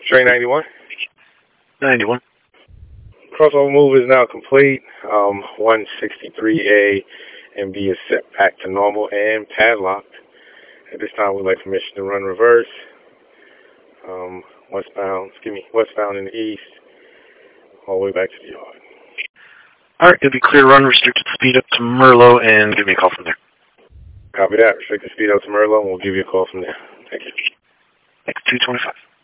Train 91. 91. Crossover move is now complete. 163A and B is set back to normal and padlocked. At this time, we'd like permission to run reverse. Westbound in the east, all the way back to the yard. Alright, it'll be clear run, restricted speed up to Merlot, and give me a call from there. Copy that. Restricted speed up to Merlot, and we'll give you a call from there. Thank you. Thanks, 225.